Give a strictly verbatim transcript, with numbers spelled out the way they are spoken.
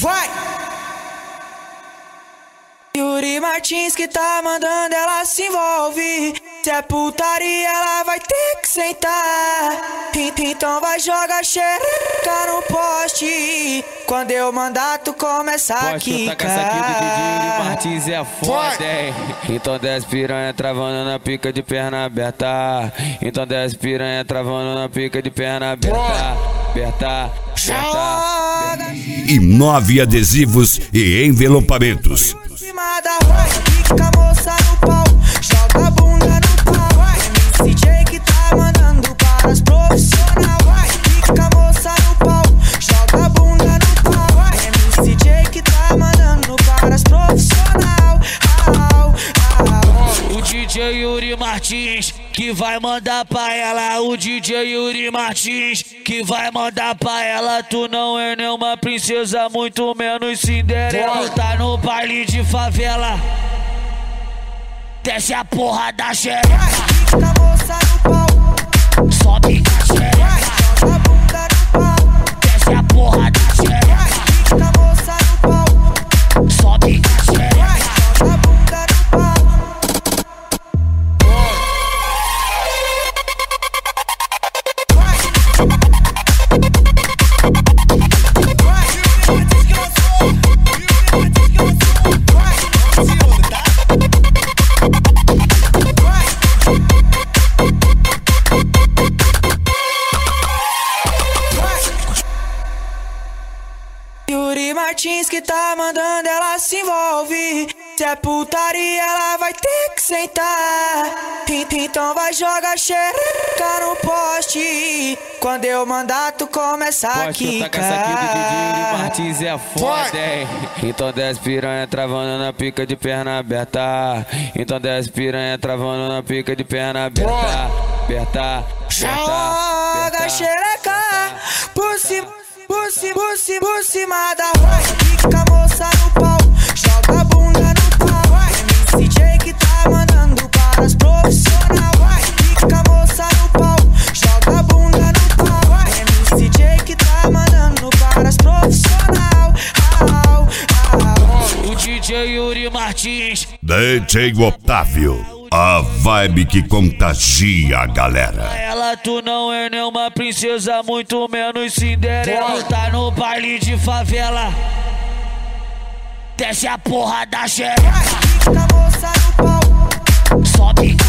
Vai! Yuri Martins que tá mandando, ela se envolve. Se é putaria, ela vai ter que sentar. Então vai jogar xereca no poste. Quando eu mandar, tu começa a quicar. Pode essa aqui do D J Yuri Martins é foda, hein? Então desce piranha travando na pica de perna aberta. Então desce piranha travando na pica de perna aberta. Aberta, aberta. E nove adesivos e envelopamentos. Fica moça no pau, joga a bunda no pau. M C J que tá mandando para as profissional. Fica moça no pau, joga a bunda no pau. M C J que tá mandando para as profissional. O D J Yuri Martins que vai mandar pra ela. O D J Yuri Martins que vai mandar pra ela. Tu não é nenhuma princesa, muito menos Cinderela. Tá no baile de favela, desce a porra da xereca. Fica moça no pau, sobe com a xereca. joga a bunda no pau. Desce a porra da xereca. Fica moça no pau, sobe com a xereca. joga a bunda no pau. Yuri Martins que tá mandando, ela se envolve. Se é putaria, ela vai ter que sentar. Então vai jogar xereca no poste. Quando eu mandar, tu começa a quicar. Pode essa aqui do D J Yuri Martins é foda, hein? Então desce piranha travando na pica de perna aberta. Então desce piranha travando na pica de perna aberta. Aberta, joga xereca por cima, por cima, por cima, por cima da rua. Fica moça no pau, joga a bunda no pau. M C J que tá mandando para as profissional. Fica moça no pau, joga a bunda no pau. M C J que tá mandando para as profissional. o D J Yuri Martins, D J Otávio, a vibe que contagia a galera. ela tu não é nenhuma princesa, muito menos Cinderela. Tá no baile de favela, desce a porra da xereca. Fica moça no pau, sobe